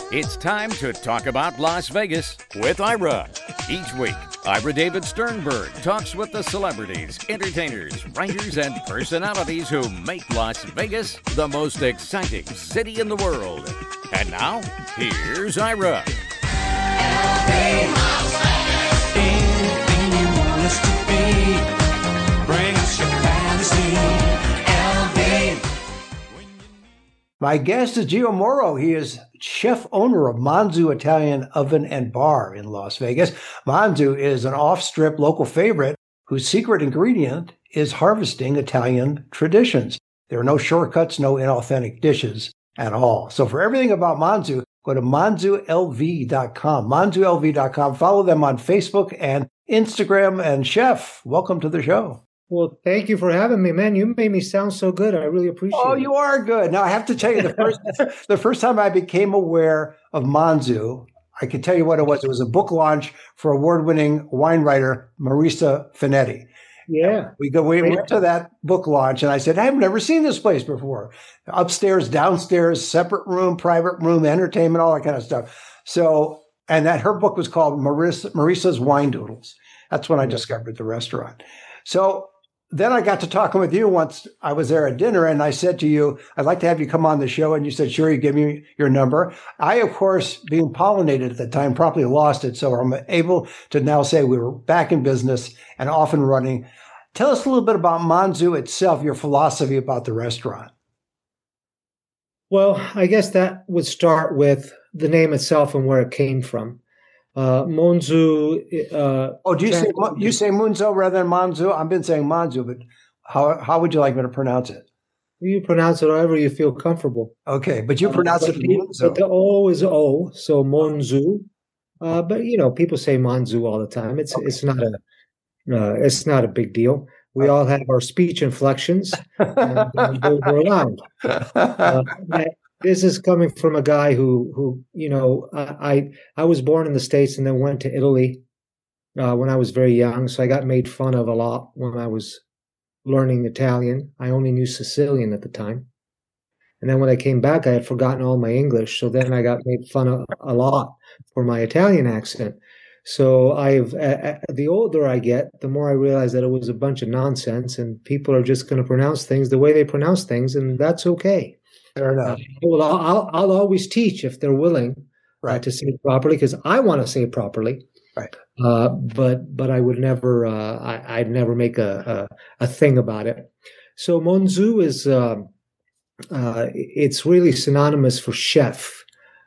It's time to talk about Las Vegas with Ira. Each week, Ira David Sternberg talks with the celebrities, entertainers, writers, and personalities who make Las Vegas the most exciting city in the world. And now, here's Ira. Anything you want us to be, bring us your fantasy, LV. My guest is Gio Moro. He is chef owner of Manzu Italian Oven and Bar in Las Vegas. Manzu is an off-strip local favorite whose secret ingredient is harvesting Italian traditions. There are no shortcuts, no inauthentic dishes at all. So for everything about Manzu, go to manzulv.com. Manzulv.com. Follow them on Facebook and Instagram. And Chef, welcome to the show. Well, thank you for having me, man. You made me sound so good. I really appreciate it. Oh, you are good. Now, I have to tell you, the first time I became aware of Manzu, I can tell you what it was. It was a book launch for award-winning wine writer Marisa Finetti. Yeah. We went to that book launch, and I said, I've never seen this place before. Upstairs, downstairs, separate room, private room, entertainment, all that kind of stuff. So, and that her book was called Marisa's Wine Doodles. That's when I discovered the restaurant. So then I got to talking with you once I was there at dinner, and I said to you, I'd like to have you come on the show. And you said, sure, you give me your number. I, of course, being pollinated at the time, promptly lost it. So I'm able to now say we were back in business and off and running. Tell us a little bit about Manzu itself, your philosophy about the restaurant. Well, I guess that would start with the name itself and where it came from. Monzu. Do you say Munzo rather than Manzu? I've been saying Manzu, but how would you like me to pronounce it? You pronounce it however you feel comfortable. Okay, but you pronounce it Munzo. But the O is O, so Monzu. But people say Manzu all the time. It's not a big deal. We all have our speech inflections, and we're allowed. This is coming from a guy who I was born in the States and then went to Italy when I was very young. So I got made fun of a lot when I was learning Italian. I only knew Sicilian at the time. And then when I came back, I had forgotten all my English. So then I got made fun of a lot for my Italian accent. So the older I get, the more I realize that it was a bunch of nonsense and people are just going to pronounce things the way they pronounce things. And that's okay. Fair enough. I'll always teach if they're willing to say it properly, because I want to say it properly. Right. But I would never. I'd never make a thing about it. So Monzu is it's really synonymous for chef,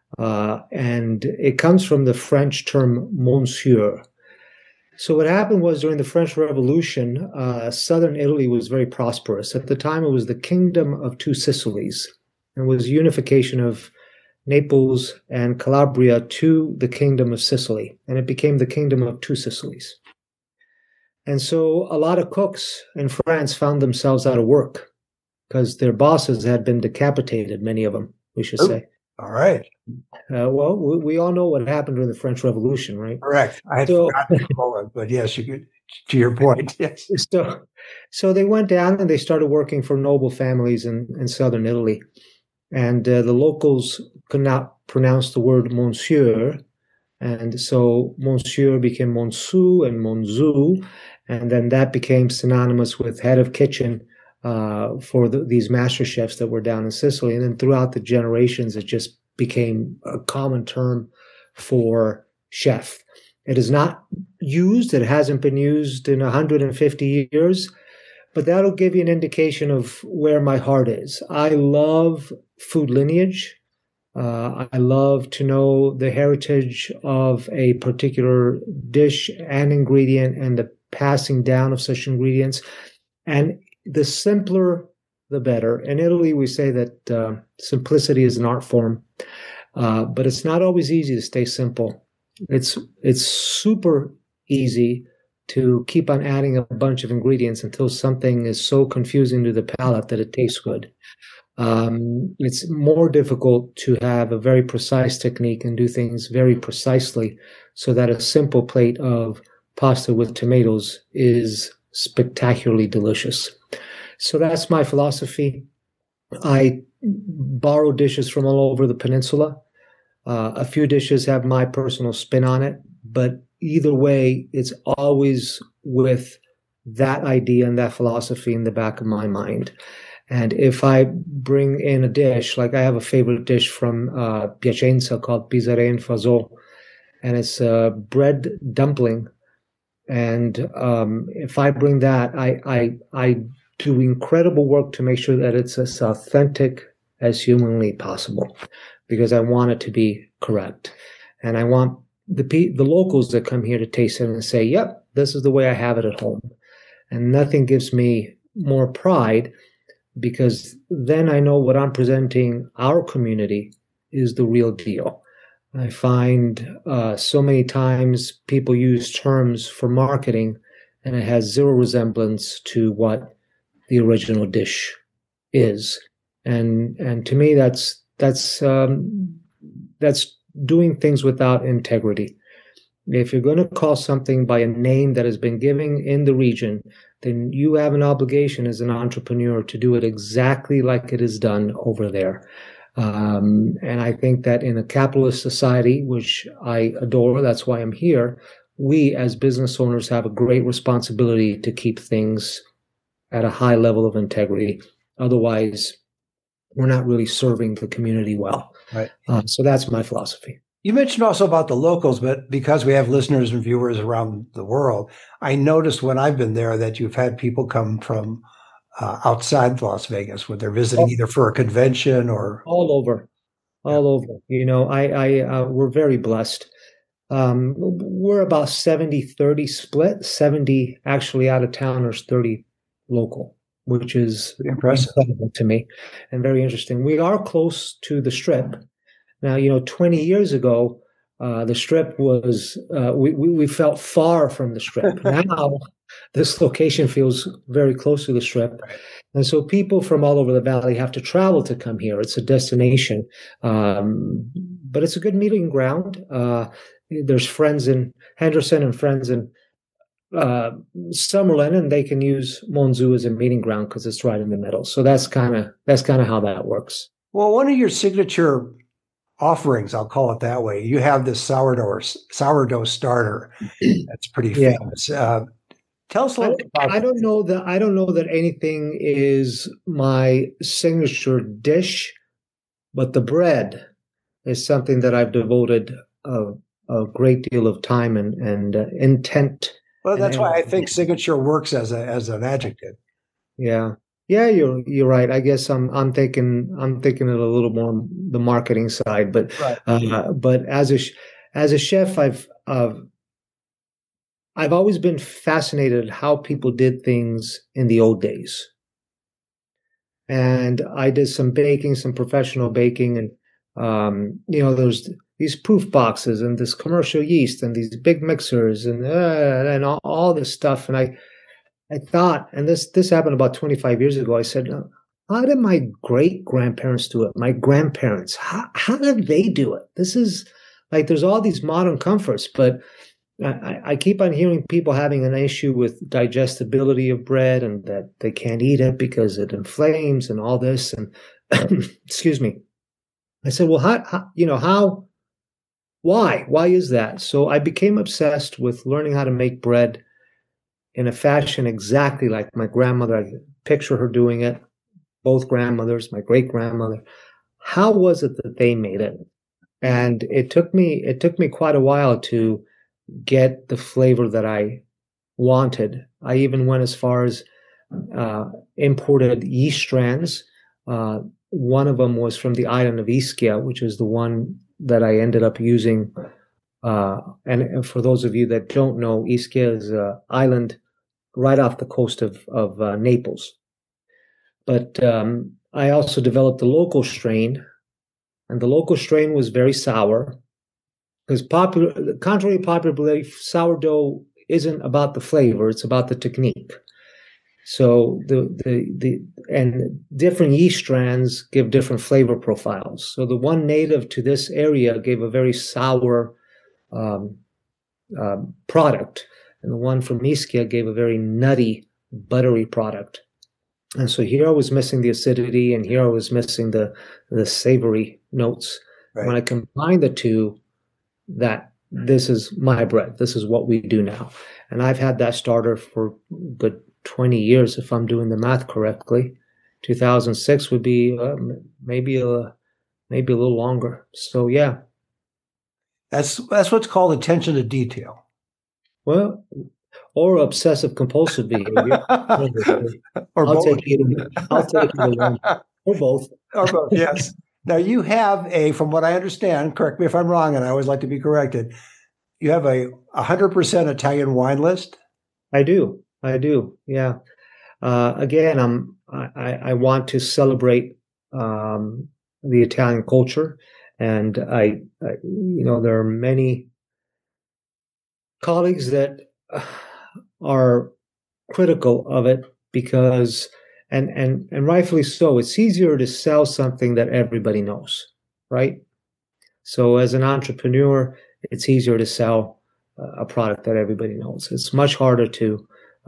and it comes from the French term monsieur. So what happened was during the French Revolution, southern Italy was very prosperous. At the time, it was the Kingdom of Two Sicilies. It was unification of Naples and Calabria to the Kingdom of Sicily, and it became the Kingdom of Two Sicilies. And so a lot of cooks in France found themselves out of work because their bosses had been decapitated, many of them, we should say. All right. Well, we all know what happened during the French Revolution, right? Correct. I had forgotten the moment, but yes, you could, to your point, yes. So they went down and they started working for noble families in southern Italy. And the locals could not pronounce the word monsieur. And so monsieur became Monsu and Monzu. And then that became synonymous with head of kitchen for these master chefs that were down in Sicily. And then throughout the generations, it just became a common term for chef. It is not used. It hasn't been used in 150 years. But that'll give you an indication of where my heart is. I love food lineage. I love to know the heritage of a particular dish and ingredient and the passing down of such ingredients. And the simpler, the better. In Italy, we say that simplicity is an art form, but it's not always easy to stay simple. It's super easy to keep on adding a bunch of ingredients until something is so confusing to the palate that it tastes good. It's more difficult to have a very precise technique and do things very precisely so that a simple plate of pasta with tomatoes is spectacularly delicious. So that's my philosophy. I borrow dishes from all over the peninsula. A few dishes have my personal spin on it, but either way, it's always with that idea and that philosophy in the back of my mind. And if I bring in a dish, like I have a favorite dish from Piacenza called Pisare in Faso, and it's a bread dumpling. And if I bring that, I do incredible work to make sure that it's as authentic as humanly possible, because I want it to be correct, and I want the locals that come here to taste it and say, "Yep, this is the way I have it at home." And nothing gives me more pride, because then I know what I'm presenting our community is the real deal. I find so many times people use terms for marketing, and it has zero resemblance to what the original dish is. And to me, that's doing things without integrity. If you're going to call something by a name that has been given in the region, then you have an obligation as an entrepreneur to do it exactly like it is done over there. And I think that in a capitalist society, which I adore, that's why I'm here, we as business owners have a great responsibility to keep things at a high level of integrity. Otherwise, we're not really serving the community well. Right. So that's my philosophy. You mentioned also about the locals, but because we have listeners and viewers around the world, I noticed when I've been there that you've had people come from outside Las Vegas, when they're visiting either for a convention or all over. You know, we're very blessed. We're about 70-30 split, 70 actually out of towners, 30 local, which is impressive to me and very interesting. We are close to the Strip. Now, 20 years ago, the Strip was, we felt far from the Strip. Now, this location feels very close to the Strip. And so people from all over the valley have to travel to come here. It's a destination. But it's a good meeting ground. There's friends in Henderson and friends in Summerlin, and they can use Monzu as a meeting ground because it's right in the middle. So that's kind of how that works. Well, one of your signature offerings, I'll call it that way, you have this sourdough starter. That's pretty famous. Tell us a little bit about that. I don't know that anything is my signature dish, but the bread is something that I've devoted a great deal of time and intent. Well, that's why I think signature works as an adjective. Yeah, you're right. I guess I'm thinking it a little more on the marketing side, but right. But as a chef, I've always been fascinated how people did things in the old days. And I did some baking, some professional baking, and there's these proof boxes and this commercial yeast and these big mixers and all this stuff. And I thought, and this happened about 25 years ago, I said, how did my great-grandparents do it? My grandparents, how did they do it? This is like, there's all these modern comforts, but I keep on hearing people having an issue with digestibility of bread and that they can't eat it because it inflames and all this. And excuse me. I said, well, why is that? So I became obsessed with learning how to make bread in a fashion exactly like my grandmother. I picture her doing it, both grandmothers, my great grandmother. How was it that they made it? And it took me quite a while to get the flavor that I wanted. I even went as far as imported yeast strands. One of them was from the island of Ischia, which is the one that I ended up using. And for those of you that don't know, Ischia is an island right off the coast of Naples. But I also developed the local strain, and the local strain was very sour. Because contrary to popular belief, sourdough isn't about the flavor; it's about the technique. So and different yeast strands give different flavor profiles. So the one native to this area gave a very sour product, and the one from Ischia gave a very nutty, buttery product. And so here I was missing the acidity, and here I was missing the savory notes. Right. When I combine the two, that this is my bread. This is what we do now. And I've had that starter for good 20 years, if I'm doing the math correctly. 2006 would be maybe a little longer. So yeah. That's what's called attention to detail. Well, or obsessive compulsive behavior. Or I'll both. take either one. Or both. Or both, yes. Now you have from what I understand, correct me if I'm wrong, and I always like to be corrected, you have a 100% Italian wine list? I do. Yeah. Again, I want to celebrate the Italian culture, and I there are many colleagues that are critical of it because, and rightfully so, it's easier to sell something that everybody knows, right? So as an entrepreneur, it's easier to sell a product that everybody knows. It's much harder to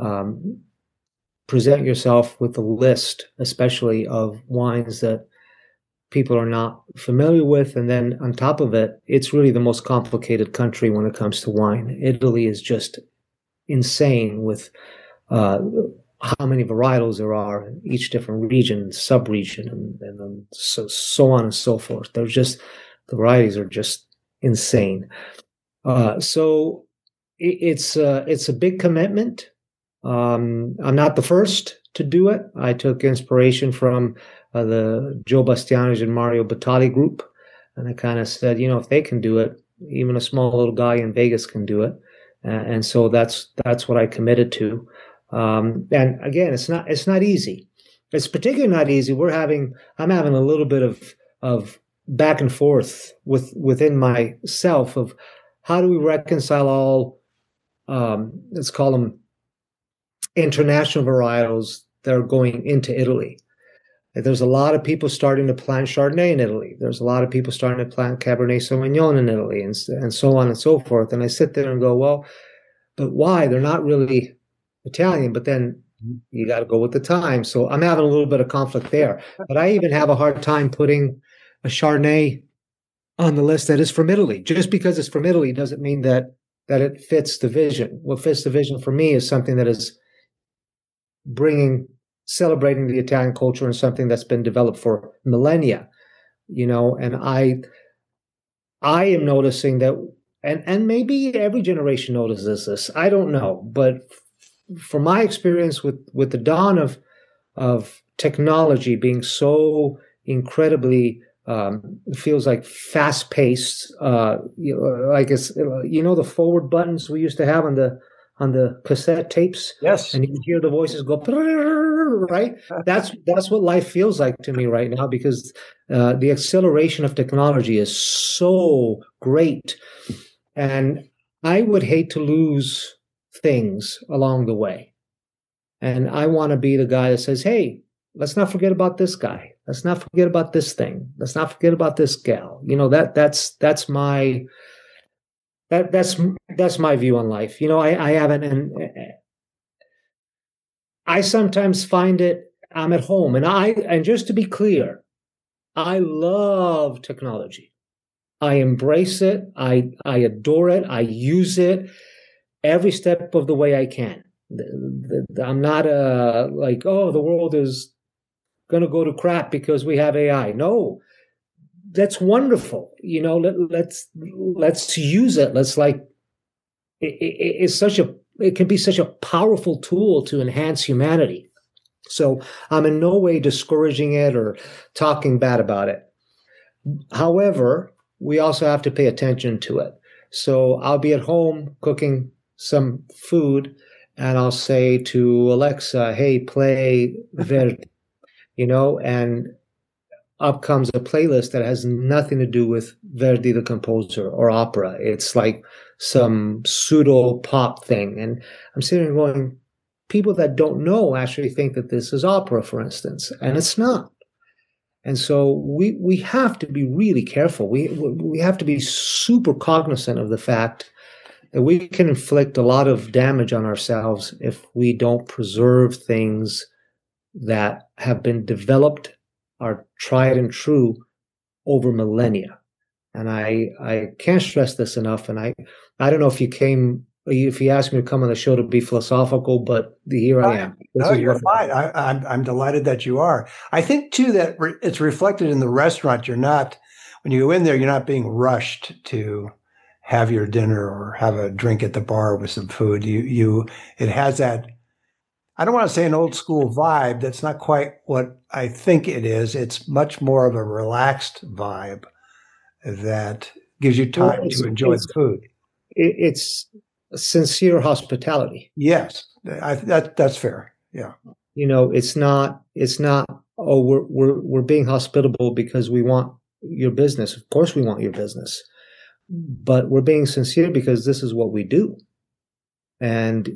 present yourself with a list, especially of wines that people are not familiar with. And then on top of it, it's really the most complicated country when it comes to wine. Italy is just insane with how many varietals there are in each different region, sub-region, and so on and so forth. The varieties are just insane. So it's a big commitment. I'm not the first to do it. I took inspiration from the Joe Bastianich and Mario Batali group, and I kind of said, if they can do it, even a small little guy in Vegas can do it. And so that's what I committed to. And again, it's not easy. It's particularly not easy. I'm having a little bit of back and forth within myself of how do we reconcile all, let's call them international varietals that are going into Italy. There's a lot of people starting to plant Chardonnay in Italy. There's a lot of people starting to plant Cabernet Sauvignon in Italy, and so on and so forth. And I sit there and go, well, but why? They're not really Italian, but then you got to go with the time. So I'm having a little bit of conflict there. But I even have a hard time putting a Chardonnay on the list that is from Italy. Just because it's from Italy doesn't mean that it fits the vision. What fits the vision for me is something that is celebrating the Italian culture and something that's been developed for millennia, and I am noticing that, and maybe every generation notices this, I don't know, but from my experience with the dawn of technology being so incredibly feels like fast paced, like it's the forward buttons we used to have on the cassette tapes. Yes. And you hear the voices go, right? That's what life feels like to me right now, because the acceleration of technology is so great. And I would hate to lose things along the way. And I want to be the guy that says, hey, let's not forget about this guy. Let's not forget about this thing. Let's not forget about this gal. That's my view on life. I haven't, and I sometimes find it, I'm at home, and just to be clear, I love technology. I embrace it. I adore it. I use it every step of the way I can. I'm not like, oh, the world is going to go to crap because we have AI. No, that's wonderful. Let's use it. Let's it can be such a powerful tool to enhance humanity. So I'm in no way discouraging it or talking bad about it. However, we also have to pay attention to it. So I'll be at home cooking some food, and I'll say to Alexa, hey, play Verdi, and up comes a playlist that has nothing to do with Verdi the composer or opera. It's like some pseudo pop thing. And I'm sitting there going, people that don't know actually think that this is opera, for instance, and it's not. And so we have to be really careful. We have to be super cognizant of the fact that we can inflict a lot of damage on ourselves if we don't preserve things that have been developed, are tried and true over millennia. And I can't stress this enough. And I don't know if you asked me to come on the show to be philosophical, but here I am. No, you're fine. I'm delighted that you are. I think too that it's reflected in the restaurant. When you go in there, you're not being rushed to have your dinner or have a drink at the bar with some food. It has that, I don't want to say an old school vibe. That's not quite what I think it is. It's much more of a relaxed vibe that gives you time to enjoy the food. It's sincere hospitality. Yes, that's fair. Yeah. It's not, oh, we're being hospitable because we want your business. Of course we want your business, but we're being sincere because this is what we do. And,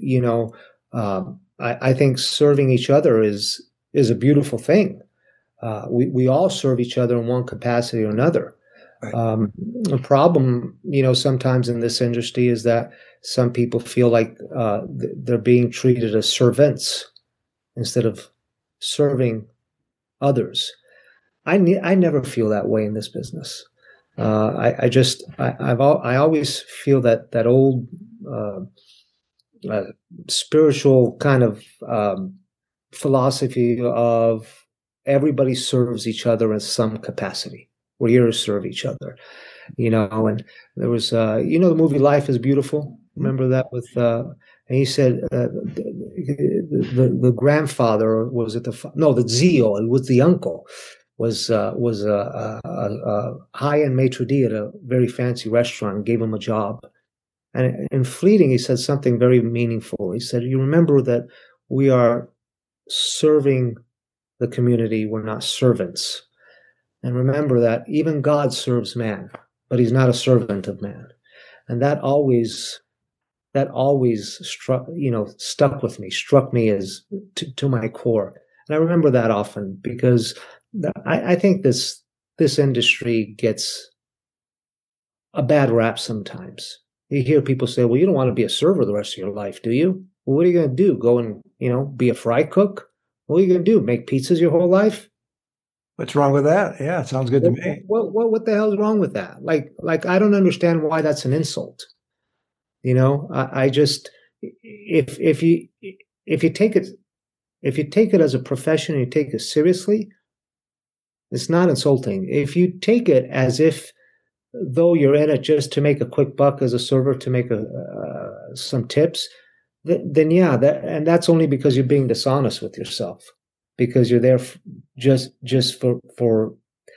I think serving each other is a beautiful thing. We all serve each other in one capacity or another. Right. The problem, sometimes in this industry is that some people feel like they're being treated as servants instead of serving others. I never feel that way in this business. I always feel that old spiritual kind of philosophy of everybody serves each other in some capacity. We're here to serve each other, and there was, the movie Life is Beautiful. Remember that with, and he said, the grandfather, was it the Zio, it was the uncle, was a high-end maitre d' at a very fancy restaurant and gave him a job. And in fleeting, he said something very meaningful. He said, you remember that we are serving the community, we're not servants. And remember that even God serves man, but he's not a servant of man. And that always struck with me, struck me as to my core. And I remember that often because I think this industry gets a bad rap sometimes. You hear people say, well, you don't want to be a server the rest of your life, do you? Well, what are you going to do? Go and, be a fry cook? What are you going to do? Make pizzas your whole life? What's wrong with that? Yeah, it sounds good to me. What the hell is wrong with that? Like I don't understand why that's an insult. I just, if you take it as a profession and you take it seriously, it's not insulting. If you take it as if though you're in it just to make a quick buck as a server, to make some tips, then yeah, and that's only because you're being dishonest with yourself, because you're there just for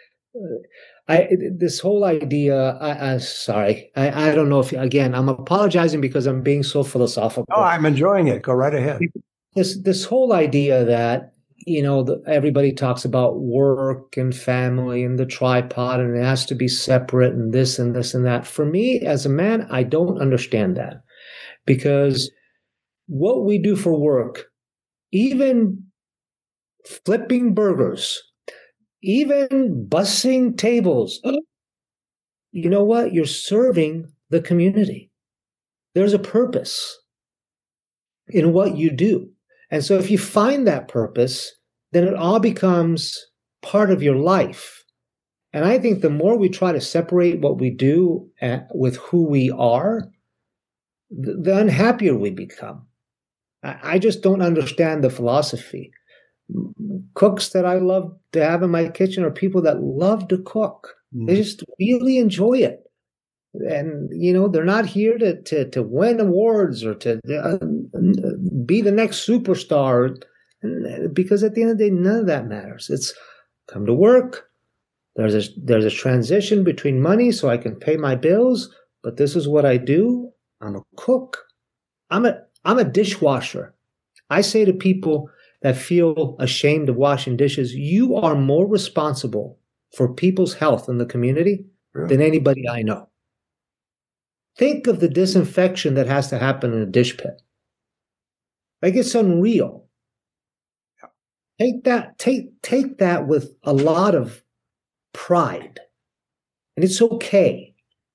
this whole idea. Sorry, I don't know if, again, I'm apologizing because I'm being so philosophical. Oh, I'm enjoying it. Go right ahead. This whole idea that everybody talks about work and family and the tripod and it has to be separate and this and this and that. For me, as a man, I don't understand that, because what we do for work, even flipping burgers, even bussing tables, you know what? You're serving the community. There's a purpose in what you do. And so if you find that purpose, then it all becomes part of your life. And I think the more we try to separate what we do with who we are, the unhappier we become. I just don't understand the philosophy. Cooks that I love to have in my kitchen are people that love to cook. They just really enjoy it. And, they're not here to win awards or to be the next superstar, because at the end of the day, none of that matters. It's come to work. There's a transition between money so I can pay my bills, but this is what I do. I'm a cook. I'm a dishwasher. I say to people that feel ashamed of washing dishes, you are more responsible for people's health in the community than anybody I know. Think of the disinfection that has to happen in a dish pit. Like, it's unreal. Take that with a lot of pride. And it's okay.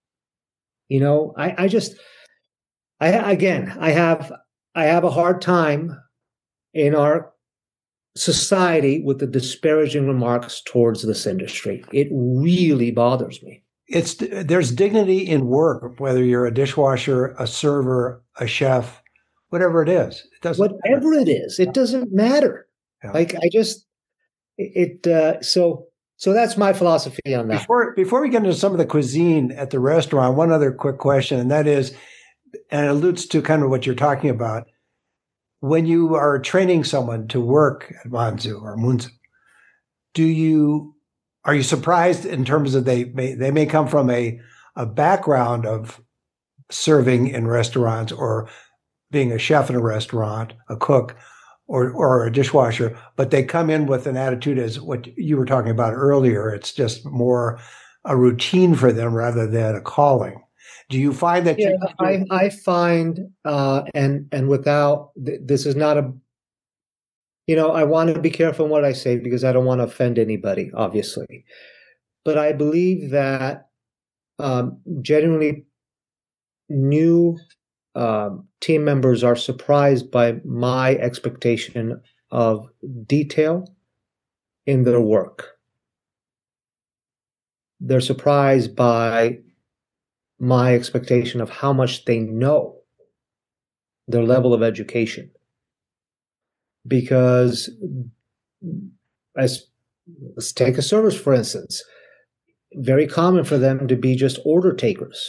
I have a hard time in our society with the disparaging remarks towards this industry. It really bothers me. there's dignity in work, whether you're a dishwasher, a server, a chef, whatever it is. It doesn't Whatever it is, it doesn't matter. Yeah. Like so that's my philosophy on that. Before we get into some of the cuisine at the restaurant, one other quick question, and that is, and it alludes to kind of what you're talking about. When you are training someone to work at Manzu or Munzu, are you surprised in terms of they may come from a background of serving in restaurants or being a chef in a restaurant, a cook, or a dishwasher, but they come in with an attitude as what you were talking about earlier. It's just more a routine for them rather than a calling. Do you find that? Yeah, I find, and without this is not a, I want to be careful in what I say because I don't want to offend anybody, obviously. But I believe that genuinely new team members are surprised by my expectation of detail in their work. They're surprised by my expectation of how much they know, their level of education. Because let's take a service, for instance. Very common for them to be just order takers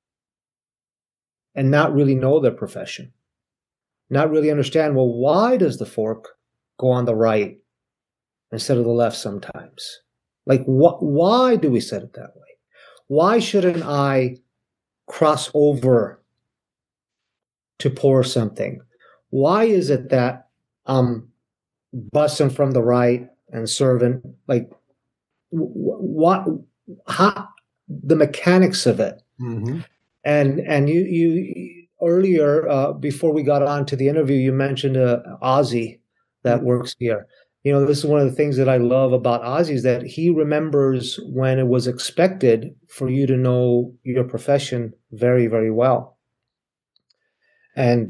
and not really know their profession. Not really understand, well, why does the fork go on the right instead of the left sometimes? Like, why do we set it that way? Why shouldn't I cross over to pour something? Why is it that I'm busting from the right and serving? Like, how the mechanics of it? Mm-hmm. And you earlier before we got on to the interview, you mentioned Ozzy that works here. This is one of the things that I love about Ozzy is that he remembers when it was expected for you to know your profession very, very well. And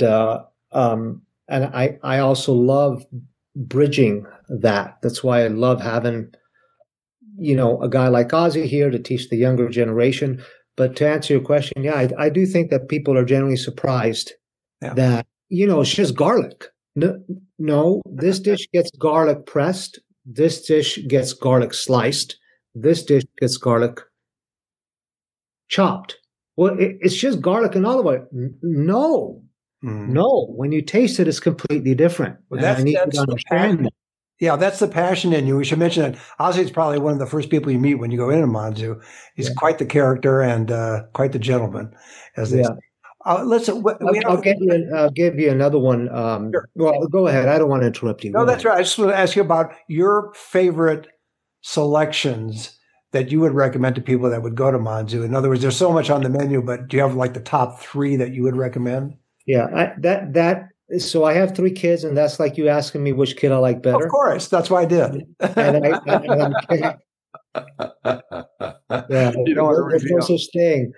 I also love bridging that. That's why I love having, a guy like Ozzy here to teach the younger generation. But to answer your question, yeah, I do think that people are generally surprised that, it's just garlic. No, this dish gets garlic pressed. This dish gets garlic sliced. This dish gets garlic chopped. Well, it's just garlic and olive oil. No. No. When you taste it, it's completely different. Well, that's the passion. Yeah, that's the passion in you. We should mention that Ozzy's probably one of the first people you meet when you go into Manzu. He's quite the character and quite the gentleman, as they say. Listen, I'll give you another one. Sure. Well, go ahead. I don't want to interrupt you. No, that's right. I just want to ask you about your favorite selections that you would recommend to people that would go to Manzu. In other words, there's so much on the menu, but do you have like the top 3 that you would recommend? Yeah, so I have 3 kids, and that's like you asking me which kid I like better. Of course, that's why I did. Yeah, there's no such thing.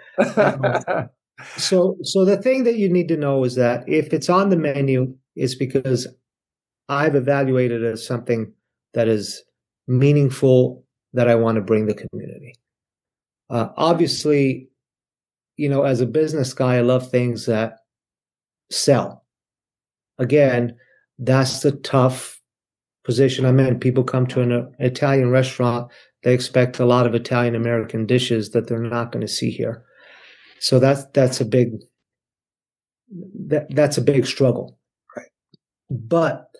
So the thing that you need to know is that if it's on the menu, it's because I've evaluated it as something that is meaningful that I want to bring the community. Obviously, as a business guy, I love things that sell. Again, that's the tough position I'm in. People come to an Italian restaurant, they expect a lot of Italian American dishes that they're not going to see here. So that's a big struggle. Right. But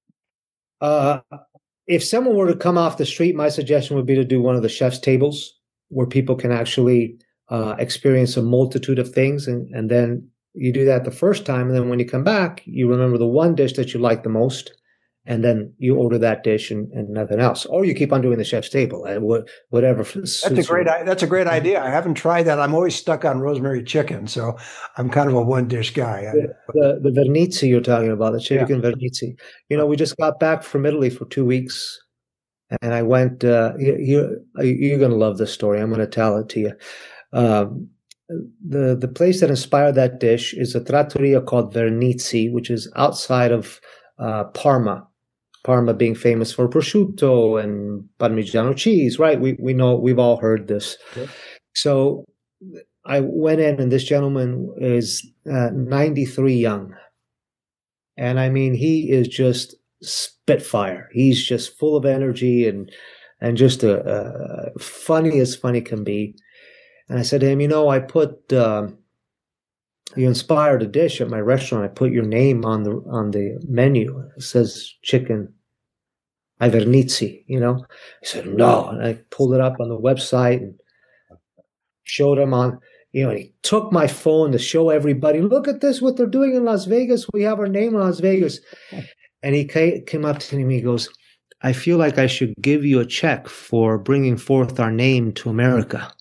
if someone were to come off the street, my suggestion would be to do one of the chef's tables where people can actually experience a multitude of things, and then you do that the first time, and then when you come back, you remember the one dish that you like the most, and then you order that dish and nothing else. Or you keep on doing the chef's table, whatever. That's a great idea. I haven't tried that. I'm always stuck on rosemary chicken, so I'm kind of a one-dish guy. The vernizzi you're talking about, the chicken vernizzi. We just got back from Italy for 2 weeks, and I went, you're going to love this story. I'm going to tell it to you. The place that inspired that dish is a trattoria called Vernizzi, which is outside of Parma. Parma being famous for prosciutto and Parmigiano cheese, right? We know, we've all heard this. Yeah. So I went in, and this gentleman is 93 young. And I mean, he is just spitfire. He's just full of energy and just funny as funny can be. And I said to him, I put you inspired a dish at my restaurant. I put your name on the menu. It says chicken Ivernizzi, He said, no. And I pulled it up on the website and showed him on, and he took my phone to show everybody, look at this, what they're doing in Las Vegas. We have our name in Las Vegas. And he came up to me, he goes, I feel like I should give you a check for bringing forth our name to America.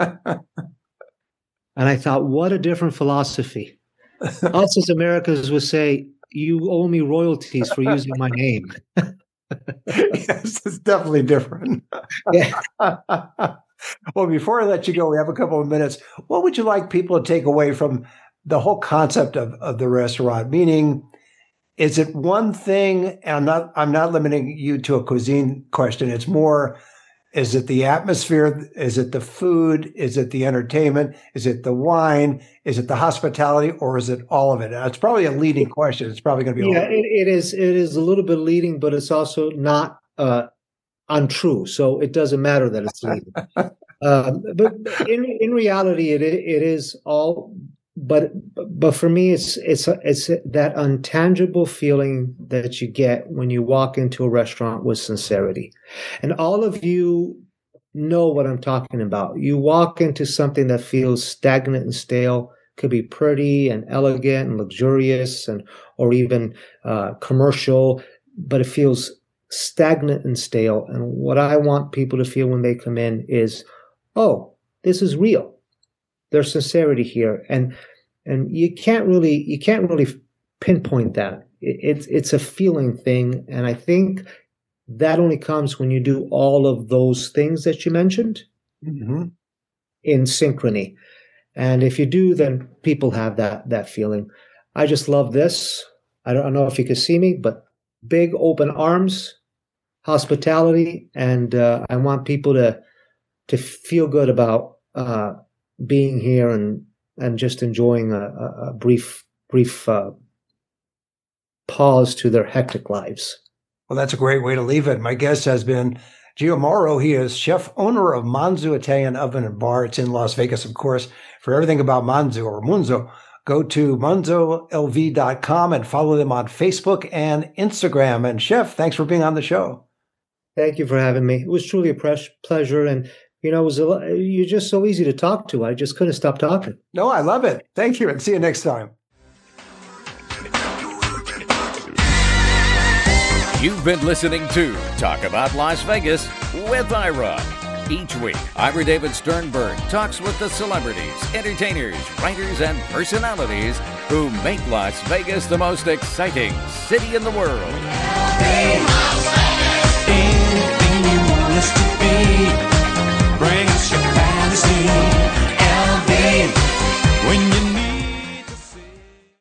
And I thought, what a different philosophy. Us as Americans would say, you owe me royalties for using my name. Yes, it's definitely different. Yeah. Well, before I let you go, we have a couple of minutes. What would you like people to take away from the whole concept of the restaurant? Meaning, is it one thing? And I'm not limiting you to a cuisine question. It's more, is it the atmosphere? Is it the food? Is it the entertainment? Is it the wine? Is it the hospitality? Or is it all of it? It's probably a leading question. It's probably going to be it is. It is a little bit leading, but it's also not untrue. So it doesn't matter that it's leading. But in reality, it is all. But for me, it's that intangible feeling that you get when you walk into a restaurant with sincerity. And all of you know what I'm talking about. You walk into something that feels stagnant and stale, could be pretty and elegant and luxurious or even commercial, but it feels stagnant and stale. And what I want people to feel when they come in is, oh, this is real. There's sincerity here, and you can't really pinpoint that. It's a feeling thing, and I think that only comes when you do all of those things that you mentioned in synchrony. And if you do, then people have that feeling. I just love this. I don't know if you can see me, but big open arms, hospitality, and I want people to feel good about being here and just enjoying a brief pause to their hectic lives. Well, that's a great way to leave it. My guest has been Gio Mauro. He is chef owner of Manzo Italian Oven and Bar. It's in Las Vegas, of course. For everything about Manzo or Munzo, go to manzolv.com and follow them on Facebook and Instagram. And Chef, thanks for being on the show. Thank you for having me. It was truly a pleasure. And you're just so easy to talk to. I just couldn't stop talking. No, I love it. Thank you, and see you next time. You've been listening to Talk About Las Vegas with Ira. Each week, Ira David Sternberg talks with the celebrities, entertainers, writers, and personalities who make Las Vegas the most exciting city in the world. Hey,